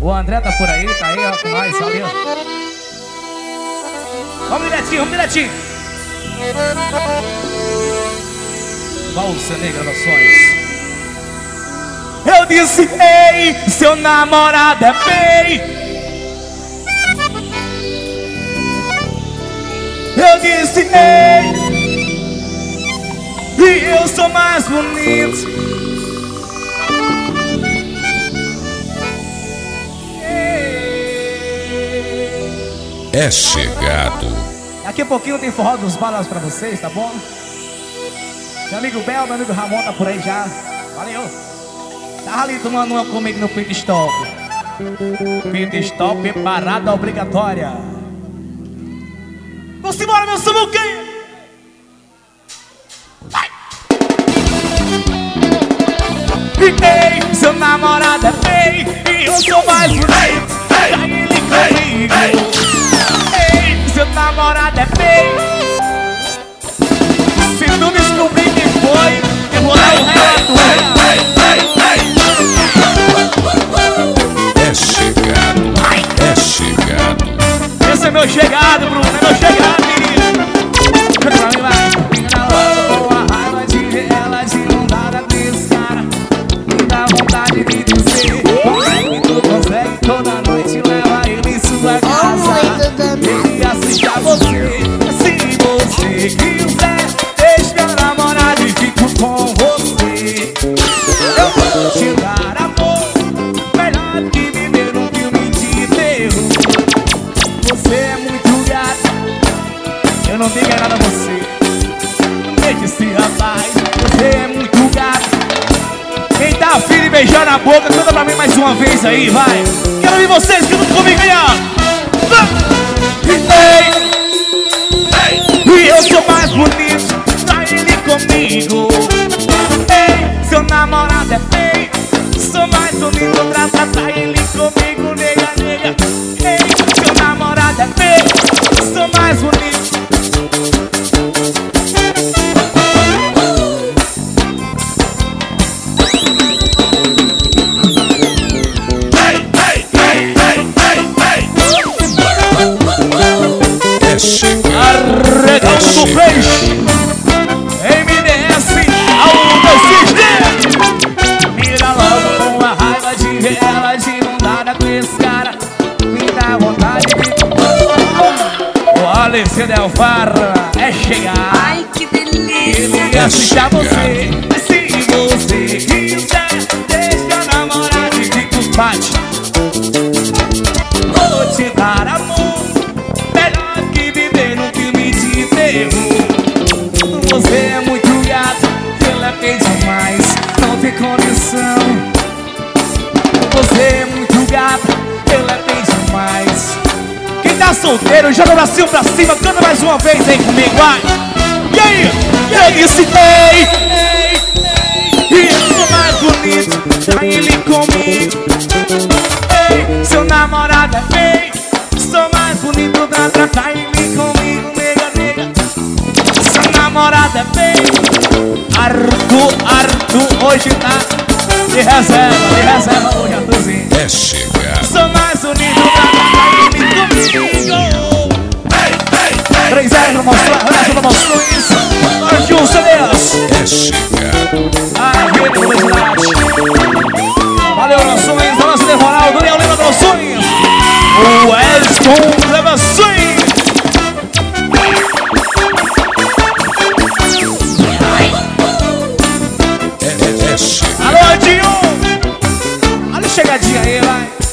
O André tá por aí, tá aí, ó, com nós, valeu. Vamos direitinho, vamos direitinho. Valsa Negra Gravações. Eu disse, ei, seu namorado é feio. Eu disse, ei, e eu sou mais bonito. É chegado. Daqui a pouquinho tem forró dos balas pra vocês, tá bom? Meu amigo Bel, meu amigo Ramon tá por aí já. Valeu. Tá ali tomando uma comigo no pit stop. Pit stop, parada obrigatória. Vamos embora, meu samuquinho! Vai! Ei, seu namorado é feio e eu sou mais bonito. Tá ele comigo. Ei, seu namorado é feio. Se tu descobrir quem foi, eu vou dar um relato. É chegado. É chegado. Esse é meu chegado, Bruno. É meu chegado, menino. Pra mim vai. Fica na loja com a raiva de ver ela de ondada com esse cara. Me dá vontade de dizer como é que tu consegue toda noite leva ele em sua casa. Ele assiste a você. Se você quiser, deixa meu namorado e fico com você. Eu vou te dar amor, melhor que viver num filme de terror. Você é muito gato, eu não tenho nada a você. Deixa esse rapaz, você é muito gato. Quem tá afim de beijar na boca, canta pra mim mais uma vez aí, vai. Quero ver vocês cantando comigo aí, ó. Ei, e eu sou mais bonito, tá ele comigo. Ei, seu namorado é feio, sou mais bonito, tá ele comigo, nega, nega. Ei, seu namorado é feio, sou mais bonito. É chegado. Arregando do peixe, MDS, ao meu sistema. Mira logo com a raiva de ver ela de ondada com esse cara. Me dá vontade de... O Alessio Del Farra é chegar. Ai, que delícia! Ele assiste a você. Se você quiser, deixa namorado e fica os bate. Vou te dar amor, melhor que viver num filme de terror. Você é muito gato, ela quer demais, não tem condição. Você é muito gato, ela tem demais. Quem tá solteiro, joga o bracinho pra cima, canta mais uma vez aí comigo, vai. E aí? Eu disse, ei, e eu sou mais bonito, tá ele comigo. Ei, seu namorado é feio, sou mais bonito, tá ele comigo, nega, nega. Seu namorado é feio, Arthur, hoje tá de reserva hoje, Arthurzinho. É chegado. Sou mais bonito, tá ele comigo. 3 anos promoções, Arthur CDs. É chegado. Arreio de velocidade. Valeu, Gravações, da nossa temporal, Daniel Lima Gravações. O Weston Gravações. É chegado. Alô, Edinho. Olha a chegadinha aí, vai.